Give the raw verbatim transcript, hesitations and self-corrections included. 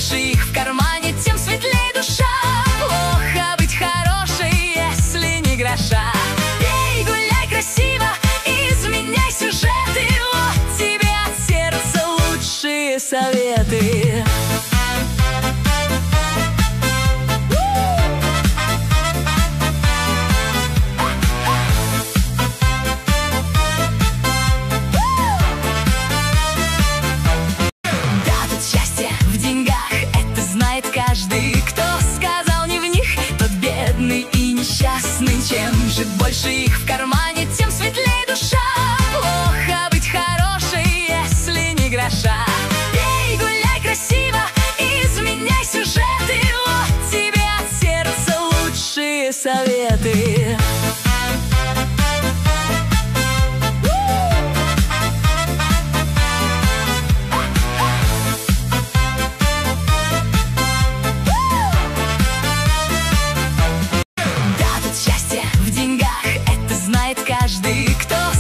больше их в кармане, тем светлее душа. Плохо быть хорошей, если не гроша. Пей, гуляй красиво, изменяй сюжеты. Вот тебе от сердца лучшие советы. Каждый, кто сказал не в них, тот бедный и несчастный. Чем же больше их в кармане,